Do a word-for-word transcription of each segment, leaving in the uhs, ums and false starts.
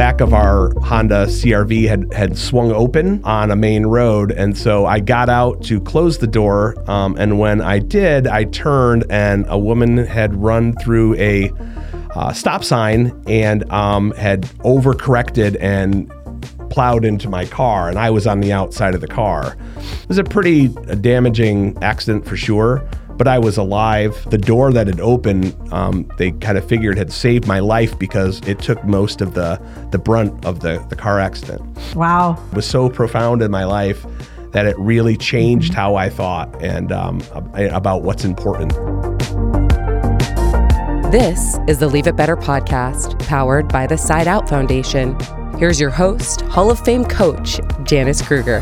back of our Honda C R V had, had swung open on a main road. And so I got out to close the door. Um, and when I did, I turned and a woman had run through a uh, stop sign and um, had overcorrected and plowed into my car. And I was on the outside of the car. It was a pretty damaging accident for sure. But I was alive. The door that had opened, um, they kind of figured had saved my life because it took most of the, the brunt of the, the car accident. Wow. It was so profound in my life that it really changed how I thought and um, about what's important. This is the Leave It Better podcast, powered by the Side Out Foundation. Here's your host, Hall of Fame coach, Janice Kruger.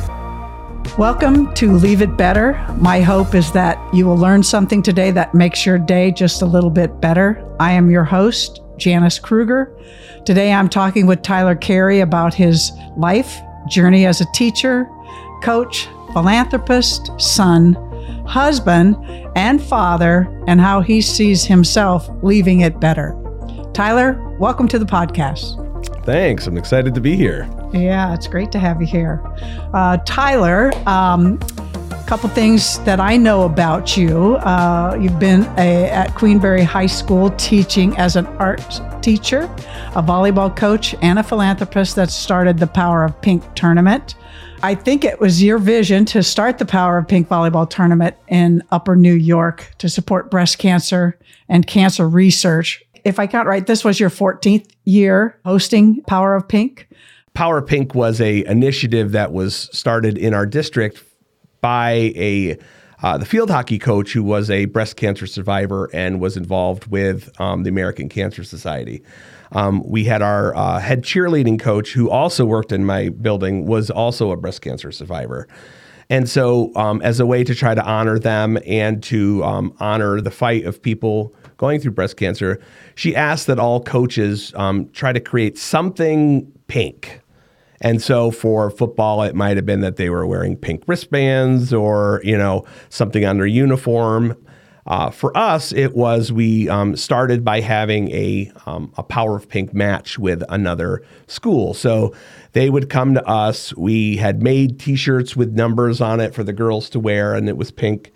Welcome to Leave It Better. My hope is that you will learn something today that makes your day just a little bit better. I am your host, Janice Kruger. Today I'm talking with Tyler Carey about his life, journey as a teacher, coach, philanthropist, son, husband, and father, and how he sees himself leaving it better. Tyler, welcome to the podcast. Thanks. I'm excited to be here. Yeah, it's great to have you here. Uh, Tyler, um, a couple things that I know about you. Uh, you've been a, at Queenberry High School teaching as an art teacher, a volleyball coach, and a philanthropist that started the Power of Pink tournament. I think it was your vision to start the Power of Pink volleyball tournament in Upper New York to support breast cancer and cancer research. If I count right, this was your fourteenth year hosting Power of Pink. Power of Pink was a initiative that was started in our district by a uh, the field hockey coach who was a breast cancer survivor and was involved with um, the American Cancer Society. Um, we had our uh, head cheerleading coach who also worked in my building, was also a breast cancer survivor. And so um, as a way to try to honor them and to um, honor the fight of people going through breast cancer, she asked that all coaches um, try to create something pink. And so for football, it might have been that they were wearing pink wristbands or, you know, something on their uniform. Uh, for us, it was we um, started by having a um, a Power of Pink match with another school. So they would come to us. We had made T-shirts with numbers on it for the girls to wear, and it was pink.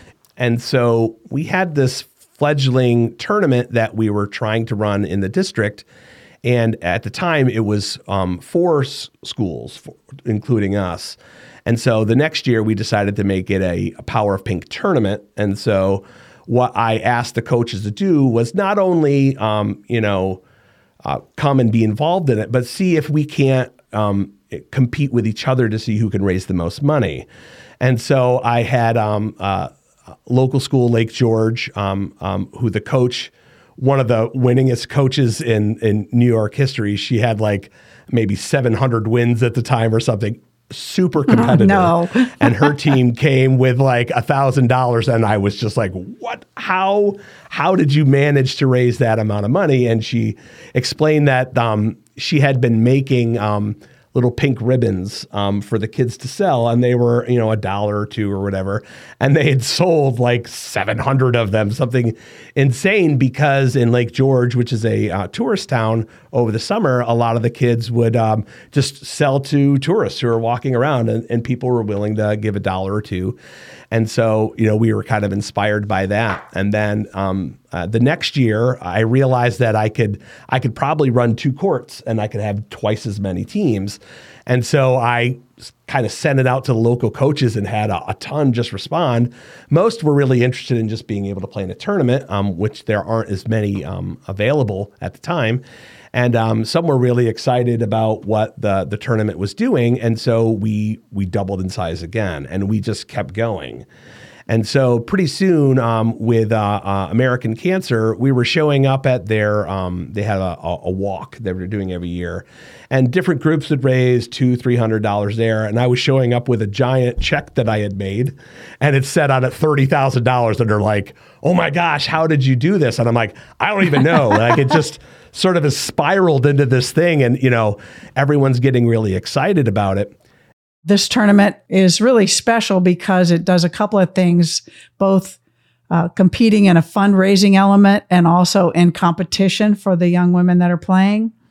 And so we had this fledgling tournament that we were trying to run in the district. And at the time, it was um, four s- schools, for, including us. And so the next year, we decided to make it a, a Power of Pink tournament. And so what I asked the coaches to do was not only, um, you know, uh, come and be involved in it, but see if we can't um, compete with each other to see who can raise the most money. And so I had um, uh, local school, Lake George, um, um, who the coach, one of the winningest coaches in, in New York history. She had like maybe seven hundred wins at the time or something. Super competitive. No. And her team came with like a thousand dollars. And I was just like, what, how, how did you manage to raise that amount of money? And she explained that um, she had been making um, little pink ribbons um, for the kids to sell. And they were, you know, a dollar or two or whatever. And they had sold like seven hundred of them, something insane, because in Lake George, which is a uh, tourist town, over the summer, a lot of the kids would um, just sell to tourists who are walking around, and, and people were willing to give a dollar or two. And so, you know, we were kind of inspired by that. And then um, uh, the next year, I realized that I could I could probably run two courts and I could have twice as many teams. And so I kind of sent it out to the local coaches and had a, a ton just respond. Most were really interested in just being able to play in a tournament, um, which there aren't as many um, available at the time. And um, some were really excited about what the, the tournament was doing. And so we we doubled in size again, and we just kept going. And so pretty soon um, with uh, uh, American Cancer, we were showing up at their, um, they had a, a walk that they were doing every year. And different groups would raise two, three hundred dollars there. And I was showing up with a giant check that I had made, and it said on it thirty thousand dollars. And they're like, oh my gosh, how did you do this? And I'm like, I don't even know. Like, it just sort of has spiraled into this thing. And, you know, everyone's getting really excited about it. This tournament is really special because it does a couple of things, both uh, competing in a fundraising element and also in competition for the young women that are playing.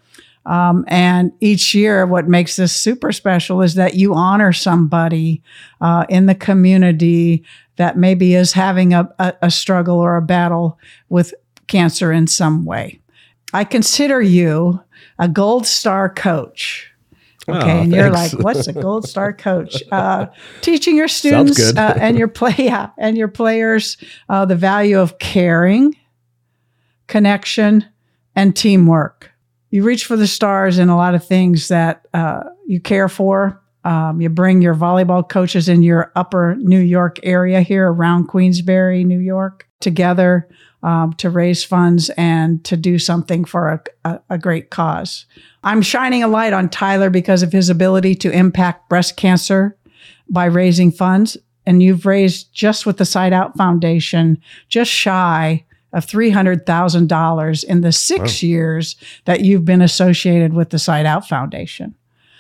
Um, and each year, what makes this super special is that you honor somebody uh, in the community that maybe is having a, a, a struggle or a battle with cancer in some way. I consider you a Gold Star coach. Okay, oh, and you're thanks. like, what's a Gold Star coach? Uh, teaching your students uh, and your play, yeah, and your players uh, the value of caring, connection, and teamwork. You reach for the stars in a lot of things that uh, you care for. Um, you bring your volleyball coaches in your upper New York area here around Queensbury, New York, together um, to raise funds and to do something for a, a, a great cause. I'm shining a light on Tyler because of his ability to impact breast cancer by raising funds. And you've raised, just with the Side Out Foundation, just shy of three hundred thousand dollars in the six wow. years that you've been associated with the Side Out Foundation.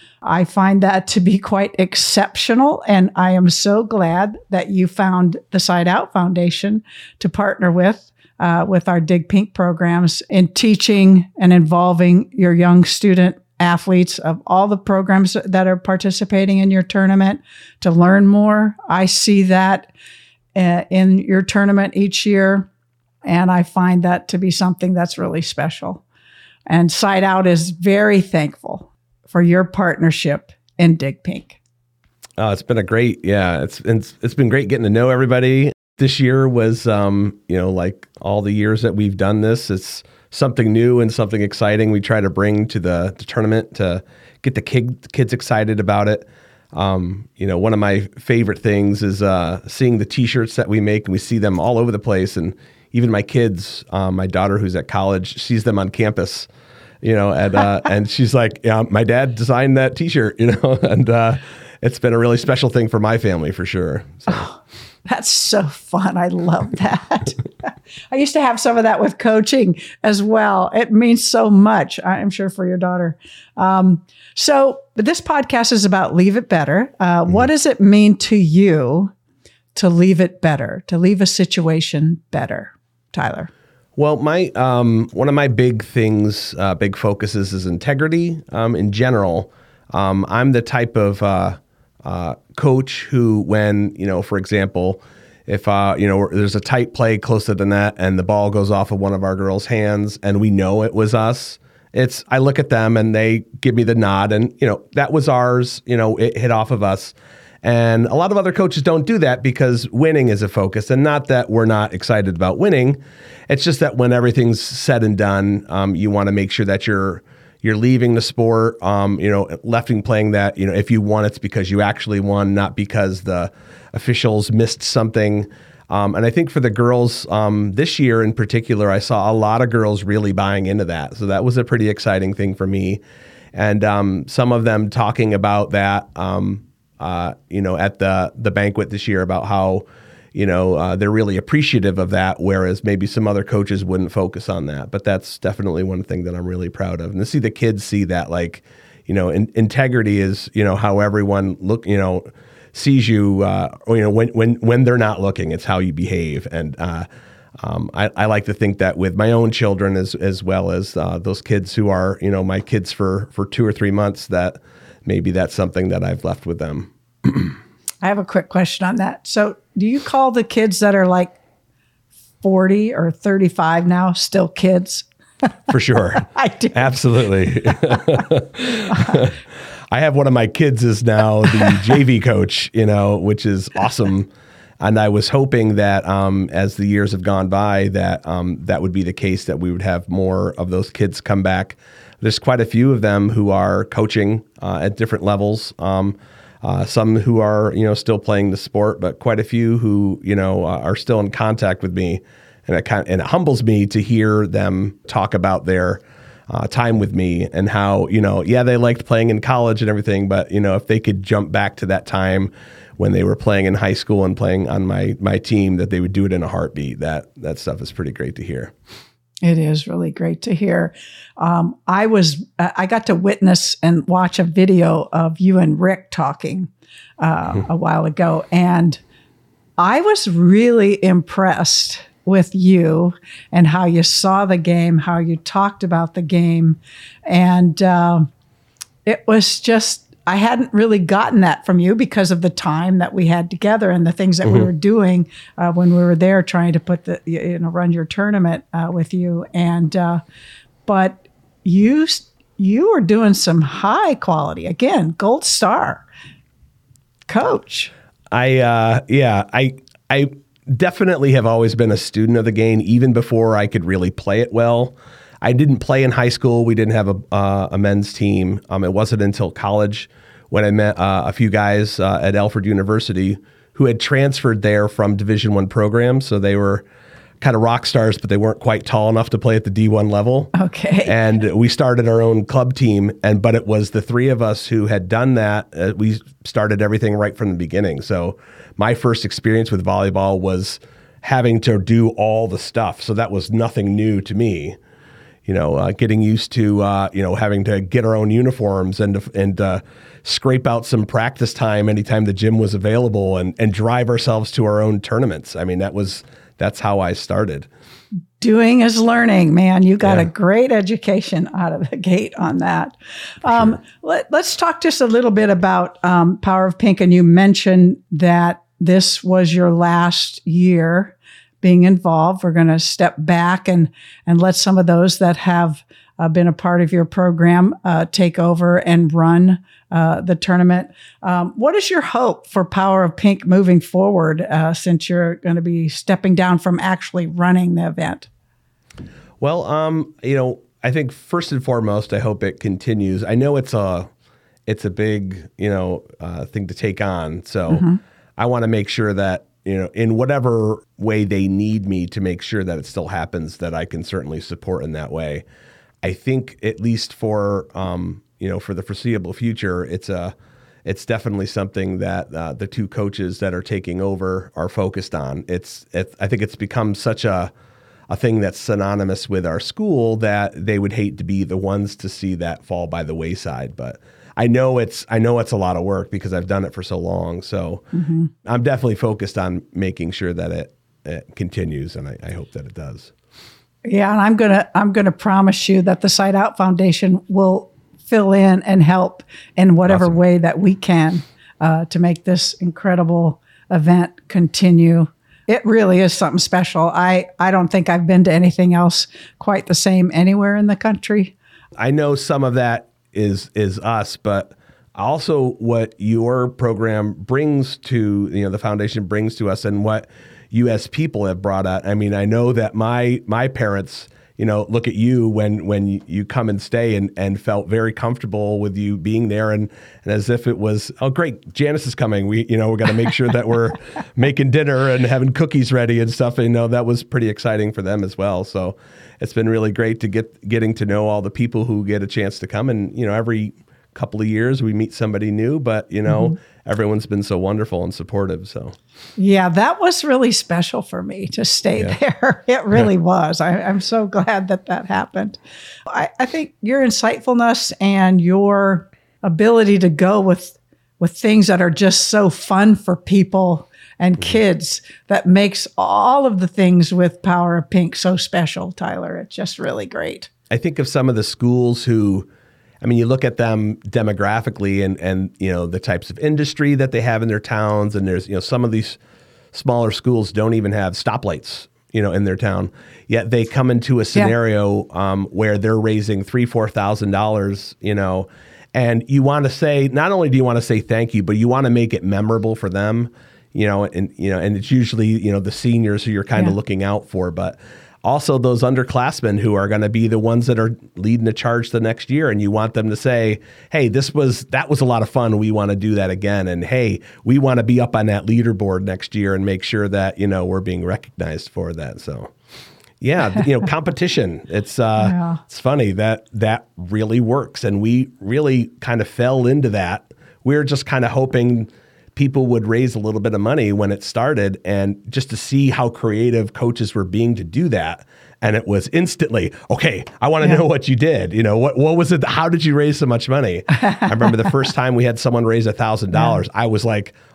I find that to be quite exceptional, and I am so glad that you found the Side Out Foundation to partner with, uh, with our Dig Pink programs in teaching and involving your young student athletes of all the programs that are participating in your tournament to learn more. I see that uh, in your tournament each year. And I find that to be something that's really special. And Side Out is very thankful for your partnership in Dig Pink. Oh, it's been a great, yeah, it's, it's it's been great getting to know everybody. This year was, um, you know, like all the years that we've done this, it's something new and something exciting we try to bring to the, the tournament to get the kid, kids excited about it. Um, you know, one of my favorite things is uh, seeing the T-shirts that we make, and we see them all over the place. And even my kids, um, my daughter who's at college, sees them on campus, you know, and uh, and she's like, yeah, my dad designed that T-shirt, you know, and uh, it's been a really special thing for my family for sure. So. Oh, that's so fun. I love that. I used to have some of that with coaching as well. It means so much, I'm sure, for your daughter. Um, so this podcast is about Leave It Better. Uh, mm-hmm. What does it mean to you to leave it better, to leave a situation better, Tyler? Well, my um, one of my big things, uh, big focuses is integrity um, in general. Um, I'm the type of uh, uh, coach who, when, you know, for example, if, uh, you know, there's a tight play close to the net and the ball goes off of one of our girls' hands and we know it was us, it's, I look at them and they give me the nod and, you know, that was ours, you know, it hit off of us. And a lot of other coaches don't do that because winning is a focus, and not that we're not excited about winning. It's just that when everything's said and done, um, you want to make sure that you're you're leaving the sport, um, you know, lefting playing that, you know, if you won, it's because you actually won, not because the officials missed something. Um, and I think for the girls um, this year in particular, I saw a lot of girls really buying into that. So that was a pretty exciting thing for me. And um, some of them talking about that, um, Uh, you know, at the the banquet this year about how, you know, uh, they're really appreciative of that, whereas maybe some other coaches wouldn't focus on that. But that's definitely one thing that I'm really proud of. And to see the kids see that, like, you know, in, integrity is, you know, how everyone look, you know, sees you, uh, or, you know, when when when they're not looking, it's how you behave. And uh, um, I, I like to think that with my own children as as well as uh, those kids who are, you know, my kids for for two or three months, that maybe that's something that I've left with them. I have a quick question on that. So do you call the kids that are like forty or thirty-five now still kids? For sure. I do. Absolutely. I have one of my kids is now the J V coach, you know, which is awesome. And I was hoping that um, as the years have gone by, that um, that would be the case, that we would have more of those kids come back. There's quite a few of them who are coaching uh, at different levels. Um, uh, some who are, you know, still playing the sport, but quite a few who, you know, uh, are still in contact with me. And it kind of, and it humbles me to hear them talk about their uh, time with me and how, you know, yeah, they liked playing in college and everything, but, you know, if they could jump back to that time when they were playing in high school and playing on my my team, that they would do it in a heartbeat. That that stuff is pretty great to hear. It is really great to hear. Um, I was I got to witness and watch a video of you and Rick talking uh, a while ago, and I was really impressed with you and how you saw the game, how you talked about the game. And uh, it was just, I hadn't really gotten that from you because of the time that we had together and the things that mm-hmm. we were doing uh, when we were there trying to put the, you know, run your tournament uh, with you. And, uh, but you, you were doing some high quality, again, gold star coach. I, uh, yeah, I, I definitely have always been a student of the game, even before I could really play it well. I didn't play in high school. We didn't have a, uh, a men's team. Um, it wasn't until college when I met uh, a few guys uh, at Alfred University who had transferred there from Division One programs. So they were kind of rock stars, but they weren't quite tall enough to play at the D one level. Okay. And we started our own club team, and but it was the three of us who had done that. Uh, we started everything right from the beginning. So my first experience with volleyball was having to do all the stuff. So that was nothing new to me. You know, uh, getting used to, uh, you know, having to get our own uniforms and and uh, scrape out some practice time anytime the gym was available and, and drive ourselves to our own tournaments. I mean, that was, that's how I started. Doing is learning, man. You got Yeah. a great education out of the gate on that. Um, sure. let, let's talk just a little bit about um, Power of Pink. And you mentioned that this was your last year being involved. We're going to step back and and let some of those that have uh, been a part of your program uh, take over and run uh, the tournament. Um, what is your hope for Power of Pink moving forward uh, since you're going to be stepping down from actually running the event? Well, um, you know, I think first and foremost, I hope it continues. I know it's a it's a big, you know, uh, thing to take on. So mm-hmm. I want to make sure that, you know, in whatever way they need me to make sure that it still happens, that I can certainly support in that way. I think at least for, um, you know, for the foreseeable future, it's a, it's definitely something that uh, the two coaches that are taking over are focused on. It's, it's I think it's become such a, a thing that's synonymous with our school that they would hate to be the ones to see that fall by the wayside. But I know it's I know it's a lot of work because I've done it for so long. So mm-hmm. I'm definitely focused on making sure that it, it continues, and I, I hope that it does. Yeah, and I'm gonna I'm gonna promise you that the Side Out Foundation will fill in and help in whatever Awesome. way that we can uh, to make this incredible event continue. It really is something special. I, I don't think I've been to anything else quite the same anywhere in the country. I know some of that is is us, but also what your program brings to, you know, the foundation brings to us and what you as people have brought out. I mean, I know that my my parents, you know, look at you when when you come and stay and, and felt very comfortable with you being there and, and as if it was, oh, great, Janice is coming. We, you know, we're going to make sure that we're making dinner and having cookies ready and stuff. And, you know, that was pretty exciting for them as well. So it's been really great to get getting to know all the people who get a chance to come. And, you know, every couple of years we meet somebody new, but, you know, mm-hmm. everyone's been so wonderful and supportive. So, yeah, that was really special for me to stay yeah. there. It really yeah. was. I, I'm so glad that that happened. I, I think your insightfulness and your ability to go with with things that are just so fun for people and kids that makes all of the things with Power of Pink so special, Tyler. It's just really great. I think of some of the schools who, I mean, you look at them demographically and, and, you know, the types of industry that they have in their towns. And there's, you know, some of these smaller schools don't even have stoplights, you know, in their town. Yet they come into a scenario yeah. um, where they're raising three, four thousand dollars, you know, and you want to say, not only do you want to say thank you, but you want to make it memorable for them, you know, and, you know, and it's usually, you know, the seniors who you're kind of yeah. looking out for, but also those underclassmen who are going to be the ones that are leading the charge the next year. And you want them to say, hey, this was, that was a lot of fun. We want to do that again. And hey, we want to be up on that leaderboard next year and make sure that, you know, we're being recognized for that. So yeah, you know, competition, it's, uh, yeah. it's funny that that really works. And we really kind of fell into that. We we're just kind of hoping people would raise a little bit of money when it started, and just to see how creative coaches were being to do that. And it was instantly, okay, I want to yeah. know what you did. You know, what what was it? How did you raise so much money? I remember the first time we had someone raise a thousand dollars, I was like,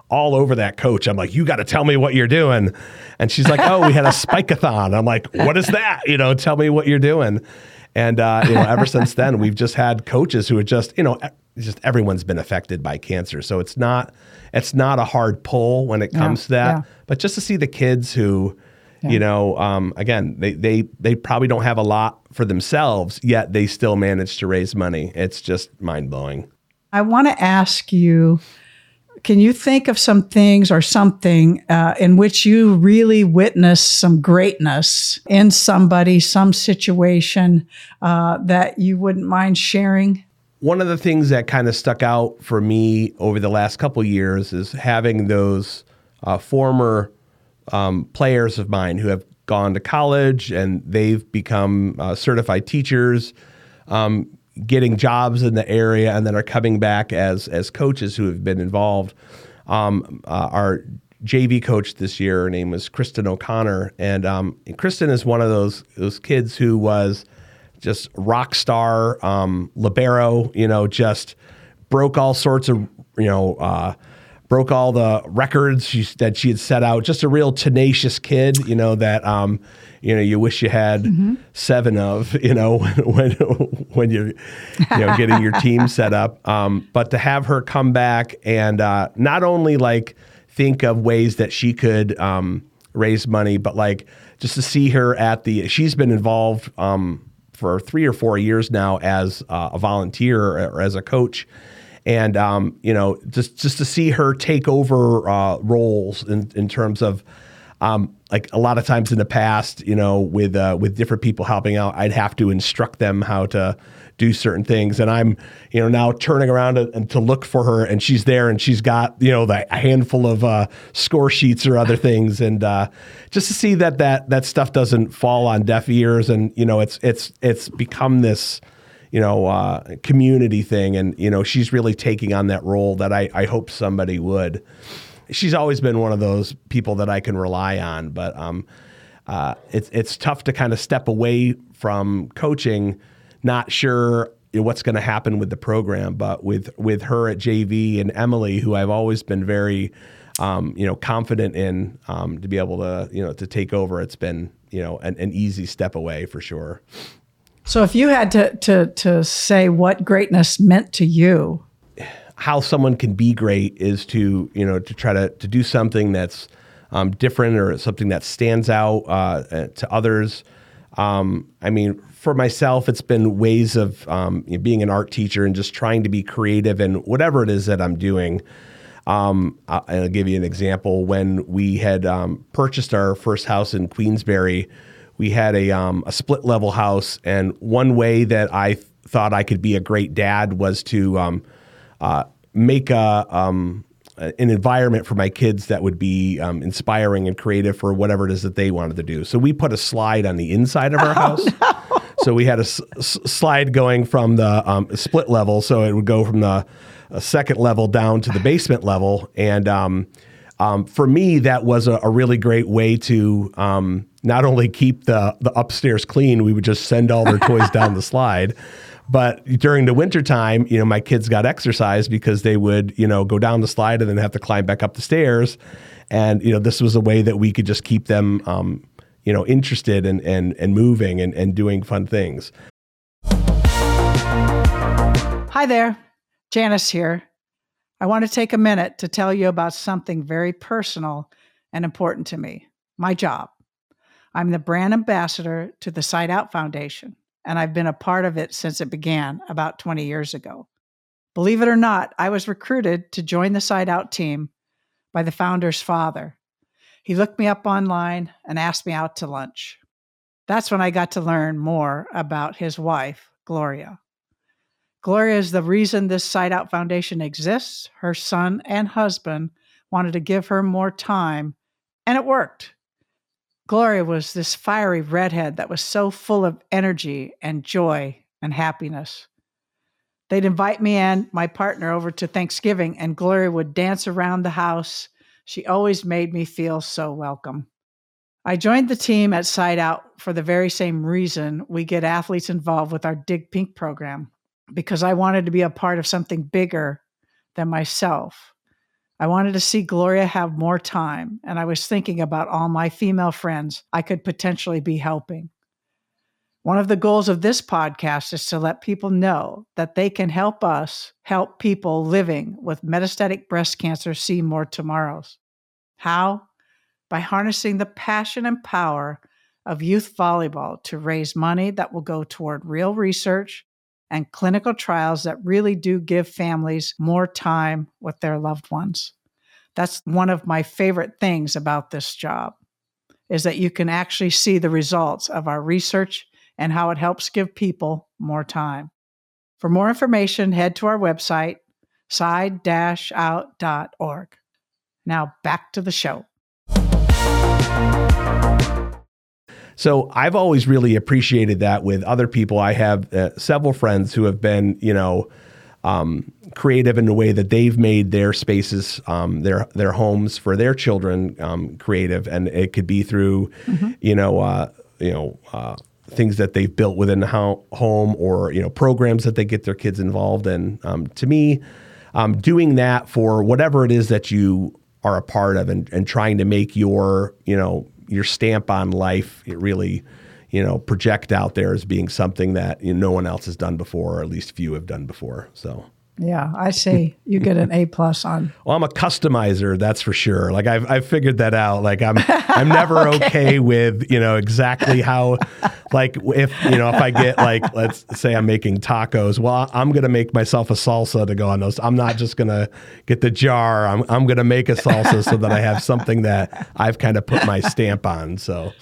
all over that coach. I'm like, you got to tell me what you're doing. And she's like, oh, we had a spike-a-thon. I'm like, what is that? You know, tell me what you're doing. And, uh, you know, ever since then, we've just had coaches who are just, you know, just everyone's been affected by cancer. So it's not, it's not a hard pull when it comes Yeah, to that. yeah. But just to see the kids who, Yeah. you know, um, again, they, they, they probably don't have a lot for themselves, yet they still manage to raise money. It's just mind blowing. I want to ask you, can you think of some things or something uh, in which you really witnessed some greatness in somebody, some situation uh, that you wouldn't mind sharing? One of the things that kind of stuck out for me over the last couple of years is having those uh, former um, players of mine who have gone to college and they've become uh, certified teachers, um, getting jobs in the area, and then are coming back as as coaches who have been involved. Um, uh, our J V coach this year, her name was Kristen O'Connor, and, um, and Kristen is one of those those kids who was just rock star, um, libero, you know, just broke all sorts of, you know, uh, broke all the records she, that she had set out. Just a real tenacious kid, you know, that, um, you know, you wish you had mm-hmm. seven of, you know, when when you're, you know, getting your team set up. Um, but to have her come back and uh, not only like think of ways that she could um, raise money, but like just to see her at the, she's been involved um, for three or four years now as uh, a volunteer or as a coach. And, um, you know, just, just to see her take over uh, roles in, in terms of, um, like a lot of times in the past, you know, with uh, with different people helping out, I'd have to instruct them how to do certain things. And I'm, you know, now turning around and, and to look for her, and she's there and she's got, you know, the, a handful of uh, score sheets or other things. And uh, just to see that, that that stuff doesn't fall on deaf ears. And, you know, it's it's it's become this, you know, uh, community thing. And, you know, she's really taking on that role that I, I hope somebody would. She's always been one of those people that I can rely on, but um, uh, it's it's tough to kind of step away from coaching, not sure you know, what's going to happen with the program. But with with her at J V and Emily, who I've always been very, um, you know, confident in um, to be able to you know to take over, it's been you know an, an easy step away for sure. So if you had to to to say what greatness meant to you. How someone can be great is to, you know, to try to, to do something that's um, different or something that stands out uh, to others. Um, I mean, for myself, it's been ways of um, you know, being an art teacher and just trying to be creative in whatever it is that I'm doing. Um, I'll give you an example. When we had um, purchased our first house in Queensbury, we had a, um, a split level house. And one way that I th- thought I could be a great dad was to um, Uh, make a, um, an environment for my kids that would be um, inspiring and creative for whatever it is that they wanted to do. So we put a slide on the inside of our oh, house. No. So we had a s- s- slide going from the um, split level. So it would go from the uh, second level down to the basement level. And um, um, for me, that was a, a really great way to um, not only keep the, the upstairs clean, we would just send all their toys down the slide. But during the wintertime, you know, my kids got exercise because they would, you know, go down the slide and then have to climb back up the stairs. And, you know, this was a way that we could just keep them, um, you know, interested and and, and moving and, and doing fun things. Hi there, Janice here. I want to take a minute to tell you about something very personal and important to me, my job. I'm the brand ambassador to the Side Out Foundation, and I've been a part of it since it began about twenty years ago. Believe it or not, I was recruited to join the Side Out team by the founder's father. He looked me up online and asked me out to lunch. That's when I got to learn more about his wife, Gloria. Gloria is the reason this Side Out Foundation exists. Her son and husband wanted to give her more time, and it worked. Gloria was this fiery redhead that was so full of energy and joy and happiness. They'd invite me and my partner over to Thanksgiving, and Gloria would dance around the house. She always made me feel so welcome. I joined the team at Side Out for the very same reason we get athletes involved with our Dig Pink program, because I wanted to be a part of something bigger than myself. I wanted to see Gloria have more time, and I was thinking about all my female friends I could potentially be helping. One of the goals of this podcast is to let people know that they can help us help people living with metastatic breast cancer see more tomorrows. How? By harnessing the passion and power of youth volleyball to raise money that will go toward real research and clinical trials that really do give families more time with their loved ones. That's one of my favorite things about this job, is that you can actually see the results of our research and how it helps give people more time. For more information, head to our website, side dash out dot org. Now back to the show. So I've always really appreciated that with other people. I have uh, several friends who have been, you know, um, creative in the way that they've made their spaces, um, their their homes for their children um, creative, and it could be through, mm-hmm. you know, uh, you know, uh, things that they've built within the ho- home, or you know, programs that they get their kids involved in. Um, to me, um, doing that for whatever it is that you are a part of, and, and trying to make your, you know, your stamp on life, it really, you know, project out there as being something that you know, no one else has done before, or at least few have done before. So, yeah, I say you get an A plus on. Well, I'm a customizer, that's for sure. Like I've I've figured that out. Like I'm I'm never okay. okay with, you know, exactly how, like if, you know, if I get like, let's say I'm making tacos, well, I'm going to make myself a salsa to go on those. I'm not just going to get the jar. I'm I'm going to make a salsa so that I have something that I've kind of put my stamp on. So,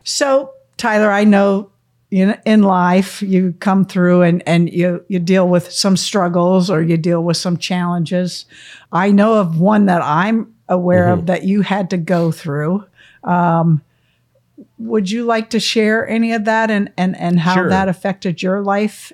so Tyler, I know in in life you come through and, and you, you deal with some struggles, or you deal with some challenges. I know of one that I'm aware mm-hmm. of that you had to go through. Um, would you like to share any of that, and, and, and how Sure. that affected your life?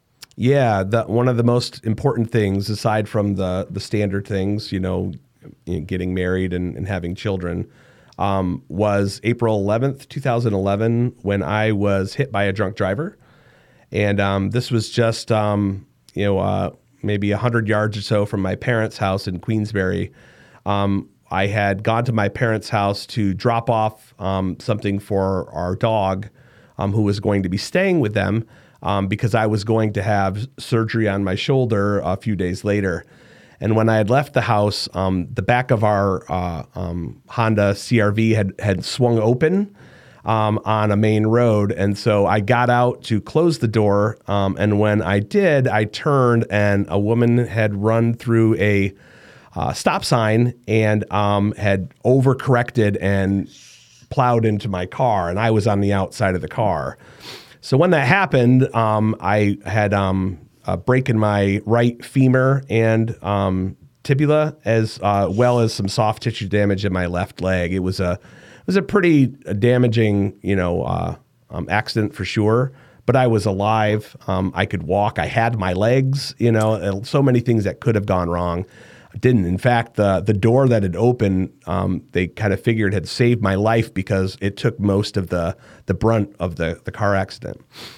Yeah, the, one of the most important things, aside from the the standard things, you know, you know getting married and, and having children, um, was April eleventh, twenty eleven, when I was hit by a drunk driver. And um, this was just, um, you know, uh, maybe one hundred yards or so from my parents' house in Queensbury. Um, I had gone to my parents' house to drop off um, something for our dog, um, who was going to be staying with them, um, because I was going to have surgery on my shoulder a few days later. And when I had left the house, um, the back of our uh, um, Honda C R V had, had swung open um, on a main road. And so I got out to close the door. Um, and when I did, I turned, and a woman had run through a uh, stop sign and um, had overcorrected and plowed into my car. And I was on the outside of the car. So when that happened, um, I had um, a break in my right femur and um, tibia, as uh, well as some soft tissue damage in my left leg. It was a it was a pretty damaging, you know, uh, um, accident for sure. But I was alive. Um, I could walk. I had my legs. You know, so many things that could have gone wrong didn't. In fact, the the door that had opened, um, they kind of figured had saved my life, because it took most of the the brunt of the the car accident.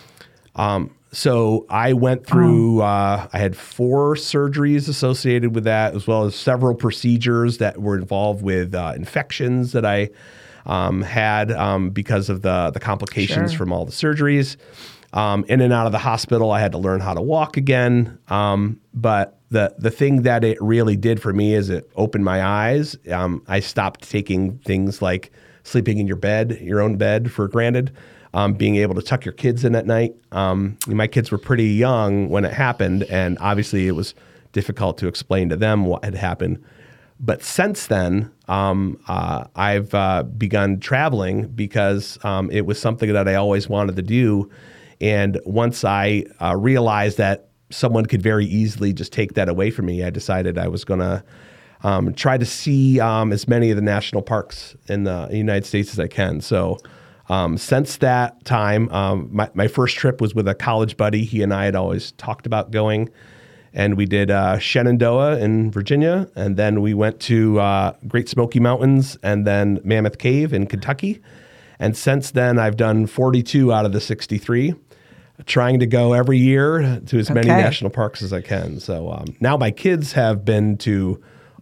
Um, so I went through. Uh, I had four surgeries associated with that, as well as several procedures that were involved with uh, infections that I um, had um, because of the the complications Sure. from all the surgeries. Um, in and out of the hospital, I had to learn how to walk again. Um, but the the thing that it really did for me is it opened my eyes. Um, I stopped taking things like sleeping in your bed, your own bed, for granted. Um, being able to tuck your kids in at night. Um, my kids were pretty young when it happened, and obviously it was difficult to explain to them what had happened. But since then, um, uh, I've uh, begun traveling, because um, it was something that I always wanted to do. And once I uh, realized that someone could very easily just take that away from me, I decided I was going to um, try to see um, as many of the national parks in the United States as I can. So um, since that time, um, my, my first trip was with a college buddy. He and I had always talked about going. And we did uh, Shenandoah in Virginia, and then we went to uh, Great Smoky Mountains, and then Mammoth Cave in Kentucky. And since then, I've done forty-two out of the sixty-three, trying to go every year to as many Okay. national parks as I can. So um, now my kids have been to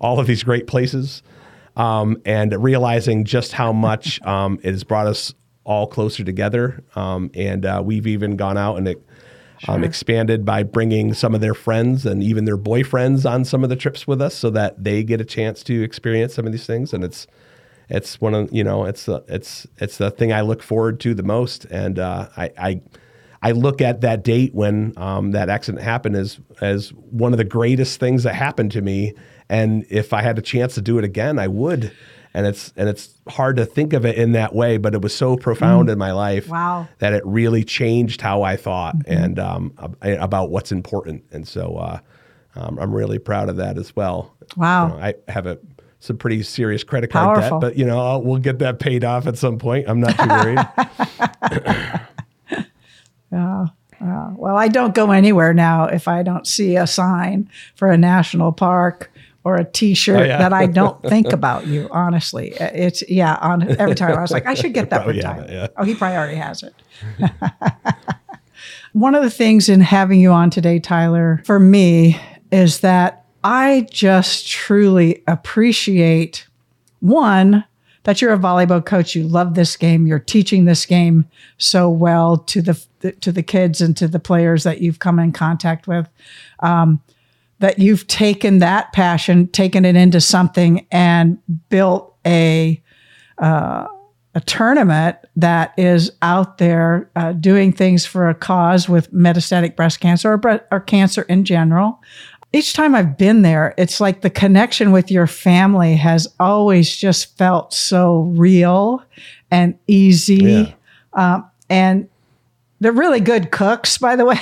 all of these great places, um, and realizing just how much um, it has brought us all closer together. Um, and uh, we've even gone out and it, Sure. Um, expanded by bringing some of their friends and even their boyfriends on some of the trips with us, so that they get a chance to experience some of these things. And it's it's one of you know it's the, it's it's the thing I look forward to the most. And uh, I, I I look at that date when um, that accident happened as as one of the greatest things that happened to me. And if I had a chance to do it again, I would. And it's and it's hard to think of it in that way, but it was so profound mm. in my life wow. that it really changed how I thought mm-hmm. and um, about what's important. And so uh, um, I'm really proud of that as well. Wow. You know, I have a some pretty serious credit card Powerful. debt, but you know I'll, we'll get that paid off at some point. I'm not too worried. yeah. Uh, well, I don't go anywhere now if I don't see a sign for a national park or a T-shirt oh, yeah. that I don't think about you, honestly. It's, yeah, on every time I was like, I should get that for Tyler. Yeah. Oh, he probably already has it. One of the things in having you on today, Tyler, for me, is that I just truly appreciate, one, that you're a volleyball coach. You love this game. You're teaching this game so well to the to the kids and to the players that you've come in contact with. Um, that you've taken that passion, taken it into something, and built a uh, a tournament that is out there uh, doing things for a cause with metastatic breast cancer or, bre- or cancer in general. Each time I've been there, it's like the connection with your family has always just felt so real and easy. Yeah. Um, and they're really good cooks, by the way.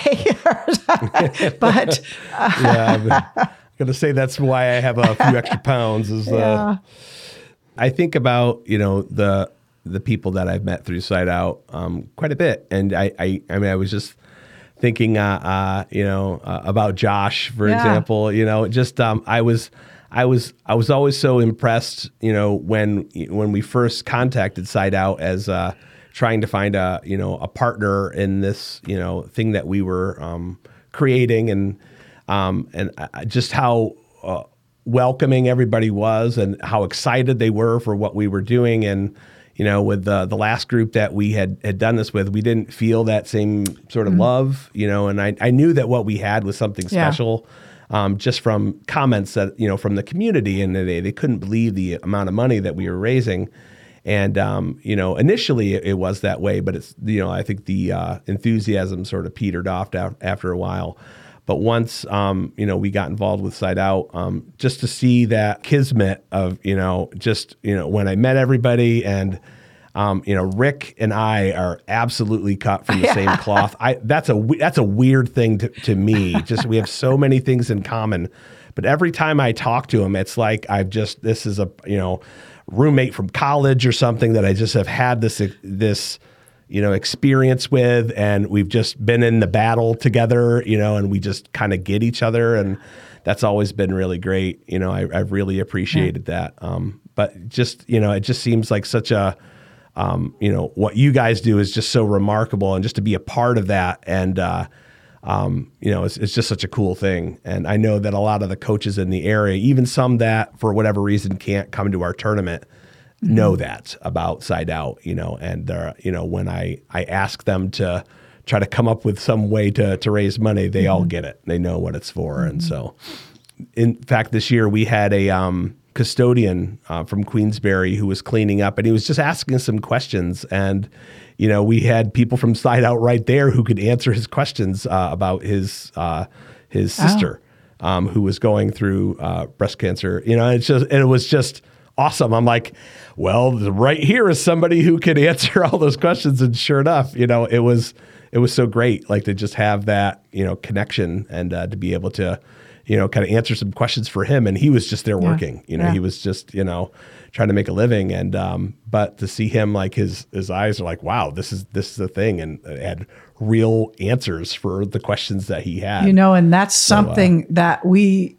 but uh, yeah, I'm going to say that's why I have a few extra pounds. Is uh, yeah. I think about you know the the people that I've met through Side Out um, quite a bit, and I, I I mean I was just thinking uh, uh, you know uh, about Josh, for yeah. example. You know, just um, I was. I was I was always so impressed, you know, when when we first contacted Side Out as uh, trying to find a you know a partner in this you know thing that we were um, creating, and um, and just how uh, welcoming everybody was, and how excited they were for what we were doing. And you know, with the the last group that we had had done this with, we didn't feel that same sort of mm-hmm. love, you know. And I I knew that what we had was something special. Yeah. Um, just from comments that, you know, from the community, and they, they couldn't believe the amount of money that we were raising. And, um, you know, initially it, it was that way, but it's, you know, I think the uh, enthusiasm sort of petered off af- after a while. But once, um, you know, we got involved with Side Out, um, just to see that kismet of, you know, just, you know, when I met everybody, and, Um, you know, Rick and I are absolutely cut from the yeah. same cloth. I that's a that's a weird thing to, to me. Just we have so many things in common, but every time I talk to him, it's like I've just this is a you know roommate from college or something that I just have had this this you know experience with, and we've just been in the battle together, you know, and we just kind of get each other, and that's always been really great. You know, I, I've really appreciated yeah. that. Um, but just you know, it just seems like such a Um, you know, what you guys do is just so remarkable, and just to be a part of that. And, uh, um, you know, it's, it's just such a cool thing. And I know that a lot of the coaches in the area, even some that for whatever reason can't come to our tournament, mm-hmm. know that about Side Out, you know, and, uh, you know, when I, I ask them to try to come up with some way to, to raise money, they mm-hmm. all get it. They know what it's for. Mm-hmm. And so, in fact, this year we had a, um, custodian uh, from Queensbury who was cleaning up, and he was just asking some questions, and you know we had people from Side Out right there who could answer his questions uh, about his uh, his sister oh. um, who was going through uh, breast cancer. You know, it's just and it was just awesome. I'm like, well, right here is somebody who could answer all those questions, and sure enough, you know, it was it was so great, like to just have that you know connection, and uh, to be able to. you know, kind of answer some questions for him. And he was just there yeah. working, you know, yeah. he was just, you know, trying to make a living. And, um, but to see him, like his, his eyes are like, wow, this is, this is the thing. And it had real answers for the questions that he had. You know, and that's something so, uh, that we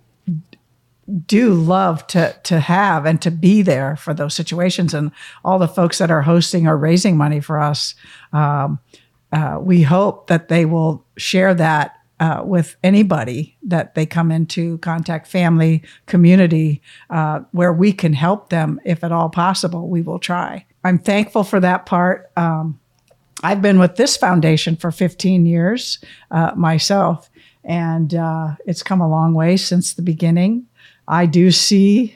do love to, to have and to be there for those situations. And all the folks that are hosting or raising money for us, um, uh, we hope that they will share that uh, with anybody that they come into contact, family, community, uh, where we can help them, if at all possible, we will try. I'm thankful for that part. Um, I've been with this foundation for fifteen years uh, myself, and uh, it's come a long way since the beginning. I do see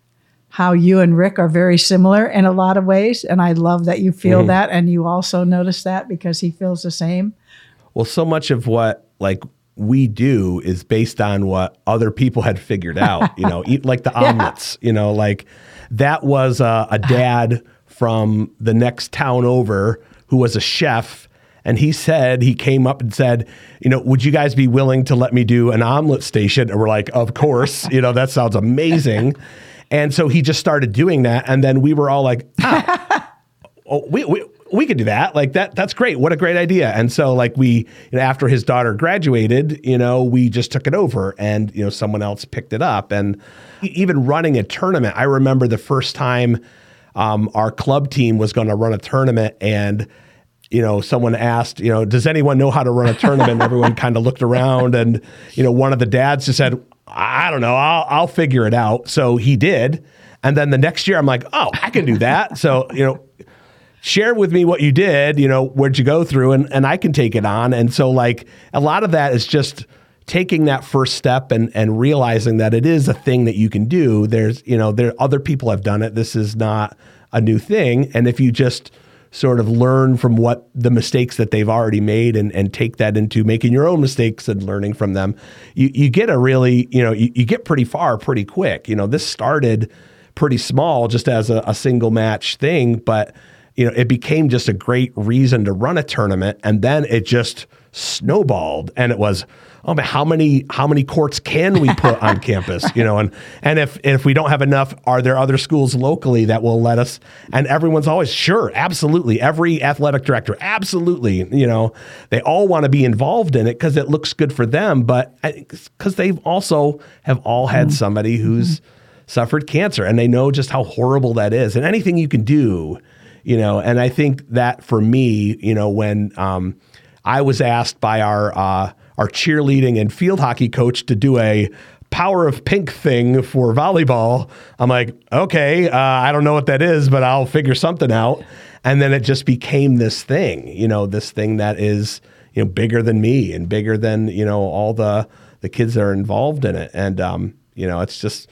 how you and Rick are very similar in a lot of ways, and I love that you feel mm-hmm. that, and you also notice that because he feels the same. Well, so much of what like we do is based on what other people had figured out, you know, eat like the omelets, yeah. you know, like that was a, a dad from the next town over who was a chef. And he said, he came up and said, you know, would you guys be willing to let me do an omelet station? And we're like, of course, you know, that sounds amazing. And so he just started doing that. And then we were all like, oh, oh we, we, we could do that. Like that, that's great. What a great idea. And so like we, you know, after his daughter graduated, you know, we just took it over and, you know, someone else picked it up. And even running a tournament, I remember the first time um, our club team was going to run a tournament, and you know, someone asked, you know, does anyone know how to run a tournament? Everyone kind of looked around, and, you know, one of the dads just said, I don't know, I'll, I'll figure it out. So he did. And then the next year I'm like, oh, I can do that. So, you know, share with me what you did, you know, where'd you go through, and, and I can take it on. And so like a lot of that is just taking that first step and, and realizing that it is a thing that you can do. There's, you know, there other people have done it. This is not a new thing. And if you just sort of learn from what the mistakes that they've already made and, and take that into making your own mistakes and learning from them, you, you get a really, you know, you, you get pretty far pretty quick. You know, this started pretty small just as a, a single match thing, but, you know, it became just a great reason to run a tournament. And then it just snowballed, and it was, oh man, how many how many courts can we put on campus? You know, and and if if we don't have enough, are there other schools locally that will let us? And everyone's always, sure, absolutely. Every athletic director, absolutely. You know, they all want to be involved in it because it looks good for them, but because they've also have all had somebody who's mm-hmm. suffered cancer, and they know just how horrible that is. And anything you can do, you know, and I think that for me, you know, when um, I was asked by our uh, our cheerleading and field hockey coach to do a Power of Pink thing for volleyball, I'm like, okay, uh, I don't know what that is, but I'll figure something out. And then it just became this thing, you know, this thing that is, you know, bigger than me and bigger than, you know, all the the kids that are involved in it. And, um, you know, it's just,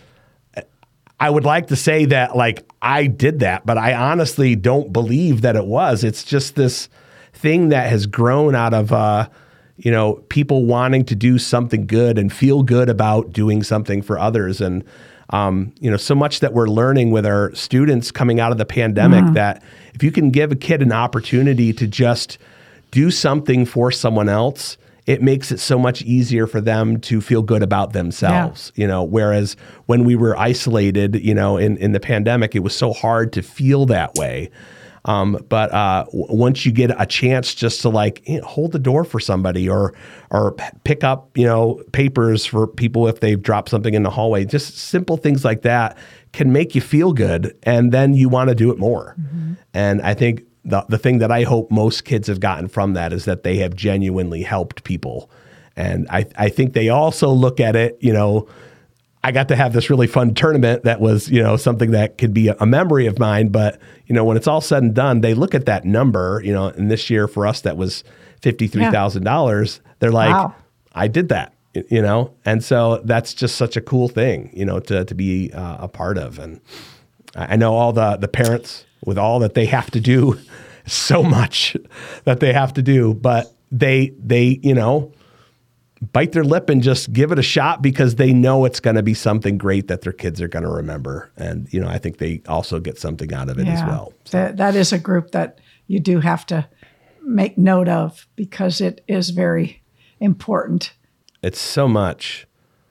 I would like to say that like I did that, but I honestly don't believe that it was. It's just this thing that has grown out of, uh, you know, people wanting to do something good and feel good about doing something for others. And, um, you know, so much that we're learning with our students coming out of the pandemic mm. that if you can give a kid an opportunity to just do something for someone else, it makes it so much easier for them to feel good about themselves, yeah. you know, whereas when we were isolated, you know, in, in the pandemic, it was so hard to feel that way. Um, but uh, w- once you get a chance just to like you know, hold the door for somebody or or p- pick up, you know, papers for people if they've dropped something in the hallway, just simple things like that can make you feel good. And then you want to do it more. Mm-hmm. And I think the the thing that I hope most kids have gotten from that is that they have genuinely helped people. And I, I think they also look at it, you know, I got to have this really fun tournament that was, you know, something that could be a, a memory of mine. But, you know, when it's all said and done, they look at that number, you know, and this year for us, that was fifty-three thousand dollars. Yeah. They're like, wow. I did that, you know? And so that's just such a cool thing, you know, to, to be uh, a part of. And I know all the, the parents with all that they have to do, so much that they have to do, but they, they, you know, bite their lip and just give it a shot because they know it's going to be something great that their kids are going to remember. And, you know, I think they also get something out of it yeah, as well. So. That, that is a group that you do have to make note of because it is very important. It's so much.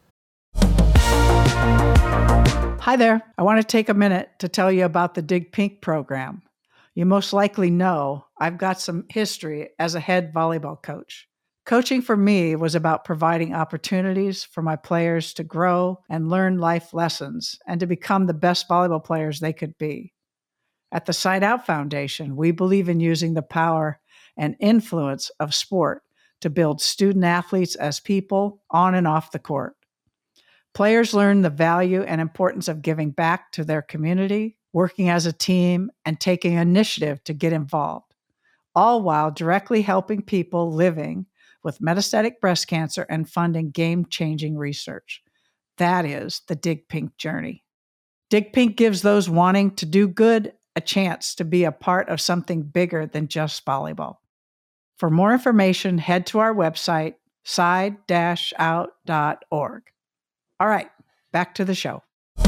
Hi there. I want to take a minute to tell you about the Dig Pink program. You most likely know I've got some history as a head volleyball coach. Coaching for me was about providing opportunities for my players to grow and learn life lessons and to become the best volleyball players they could be. At the Side Out Foundation, we believe in using the power and influence of sport to build student athletes as people on and off the court. Players learn the value and importance of giving back to their community, working as a team, and taking initiative to get involved, all while directly helping people living with metastatic breast cancer and funding game-changing research. That is the Dig Pink journey. Dig Pink gives those wanting to do good a chance to be a part of something bigger than just volleyball. For more information, head to our website, side dash out dot org. All right, back to the show.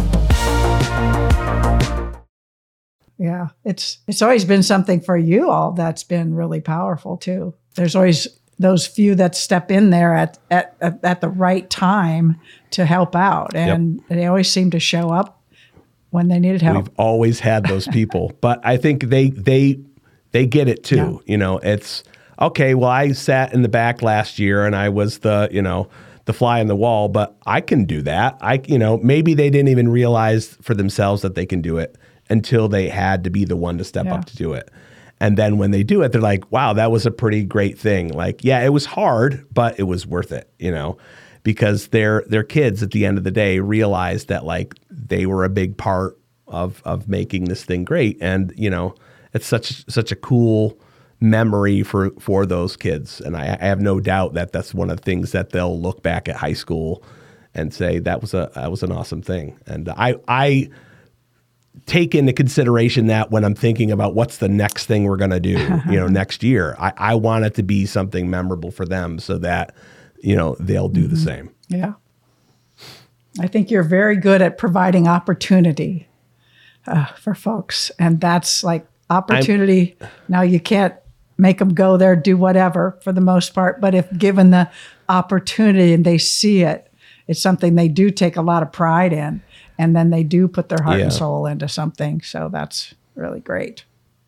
Yeah, it's it's always been something for you all that's been really powerful too. There's always those few that step in there at at at, at the right time to help out, and yep. they always seem to show up when they needed help. We've always had those people, but I think they they they get it too. Yeah. You know, it's okay. Well, I sat in the back last year, and I was the you know the fly on the wall, but I can do that. I you know maybe they didn't even realize for themselves that they can do it until they had to be the one to step yeah. up to do it. And then when they do it, they're like, wow, that was a pretty great thing. Like, yeah, it was hard, but it was worth it, you know, because their their kids at the end of the day realized that like they were a big part of of making this thing great. And, you know, it's such such a cool memory for, for those kids. And I, I have no doubt that that's one of the things that they'll look back at high school and say that was a that was an awesome thing. And I I take into consideration that when I'm thinking about what's the next thing we're going to do, you know, next year, I, I want it to be something memorable for them so that, you know, they'll do mm-hmm. the same. Yeah. I think you're very good at providing opportunity uh, for folks. And that's like opportunity. I'm, now you can't make them go there, do whatever for the most part. But if given the opportunity and they see it, it's something they do take a lot of pride in. And then they do put their heart yeah. and soul into something. So that's really great.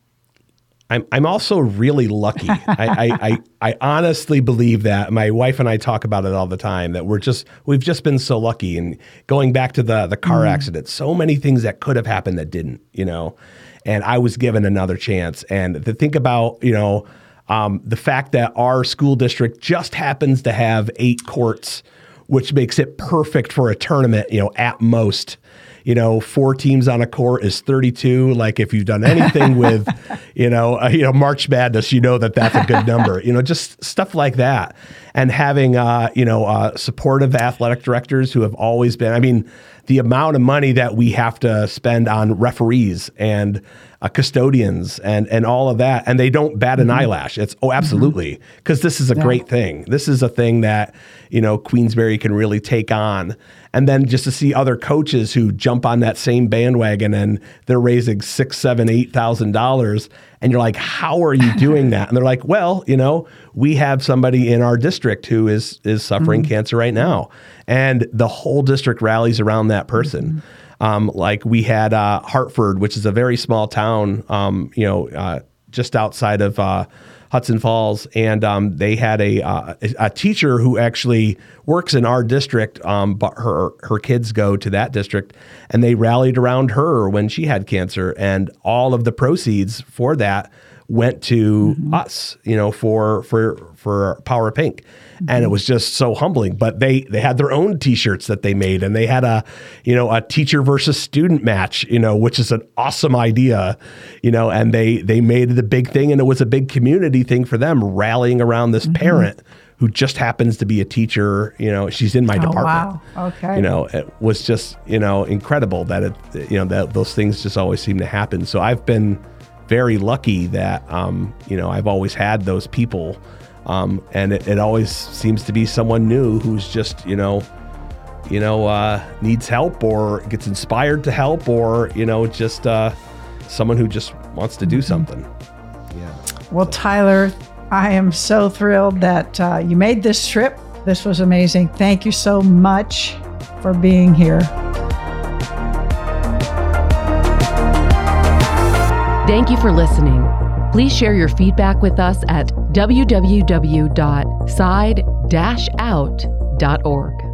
I'm I'm also really lucky. I, I, I I honestly believe that. My wife and I talk about it all the time, that we're just we've just been so lucky. And going back to the the car mm. accident, so many things that could have happened that didn't, you know. And I was given another chance. And to think about, you know, um, the fact that our school district just happens to have eight courts, which makes it perfect for a tournament, you know, at most. You know, four teams on a court is thirty-two. Like if you've done anything with, you know, uh, you know, March Madness, you know that that's a good number. You know, just stuff like that. And having, uh, you know, uh, supportive athletic directors who have always been, I mean, the amount of money that we have to spend on referees and uh, custodians and and all of that, and they don't bat an mm-hmm. eyelash. It's, oh, absolutely, because this is a yeah. great thing. This is a thing that, you know, Queensbury can really take on. And then just to see other coaches who jump on that same bandwagon and they're raising six, seven, eight thousand dollars, and you're like, how are you doing that? And they're like, well, you know, we have somebody in our district who is is suffering mm-hmm. cancer right now, and the whole district rallies around that person. Mm-hmm. Um, like we had uh, Hartford, which is a very small town, um, you know, uh, just outside of uh, Hudson Falls, and um, they had a uh, a teacher who actually works in our district, um, but her her kids go to that district, and they rallied around her when she had cancer, and all of the proceeds for that went to mm-hmm. us, you know, for for for Power Pink. Mm-hmm. And it was just so humbling. But they they had their own T-shirts that they made, and they had a, you know, a teacher versus student match, you know, which is an awesome idea, you know, and they they made it a big thing, and it was a big community thing for them, rallying around this mm-hmm. parent who just happens to be a teacher. You know, she's in my oh, department. Wow. Okay. You know, it was just, you know, incredible that it, you know, that those things just always seem to happen. So I've been very lucky that, um, you know, I've always had those people. Um, and it, it always seems to be someone new who's just, you know, you know, uh, needs help or gets inspired to help, or, you know, just uh, someone who just wants to do something. Yeah. Well, so. Tyler, I am so thrilled that uh, you made this trip. This was amazing. Thank you so much for being here. Thank you for listening. Please share your feedback with us at w w w dot side dash out dot org.